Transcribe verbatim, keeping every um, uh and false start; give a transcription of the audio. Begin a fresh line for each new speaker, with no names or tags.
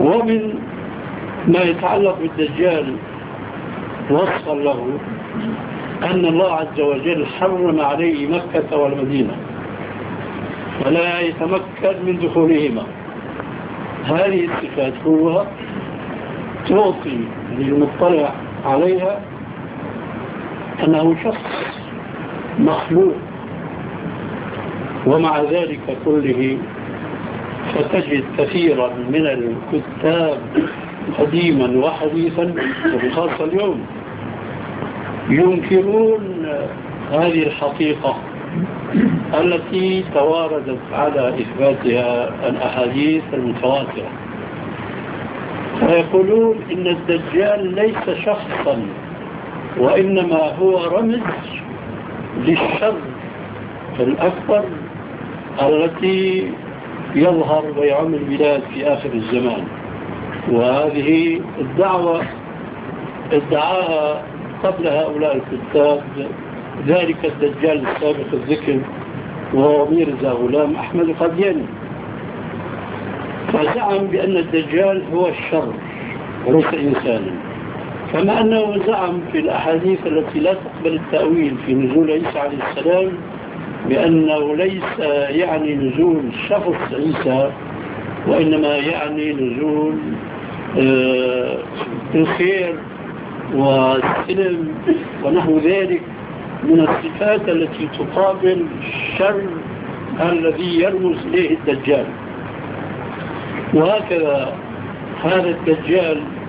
ومن ما يتعلق بالدجال وصفا له أن الله عز وجل حرم عليه مكة والمدينة ولا يتمكن من دخولهما. هذه الصفات هو تعطي للمطلع عليها أنه شخص مخلوق، ومع ذلك كله فتجد كثيرا من الكتاب قديما وحديثا وبخاصة اليوم ينكرون هذه الحقيقة التي تواردت على إثباتها الأحاديث المتواترة، فيقولون إن الدجال ليس شخصا وإنما هو رمز للشر الأكبر التي يظهر ويعم البلاد في آخر الزمان. وهذه الدعوة ادعاها قبل هؤلاء الكتاب ذلك الدجال السابق الذكر وهو ميرزا غلام أحمد القادياني، فزعم بأن الدجال هو الشر وليس إنسانا، كما أنه زعم في الأحاديث التي لا تقبل التأويل في نزول عيسى عليه السلام بأنه ليس يعني نزول شخص عيسى وإنما يعني نزول آه الخير والسلم ونحو ذلك من الصفات التي تقابل الشر الذي يرمز إليه الدجال. وهكذا هذا الدجال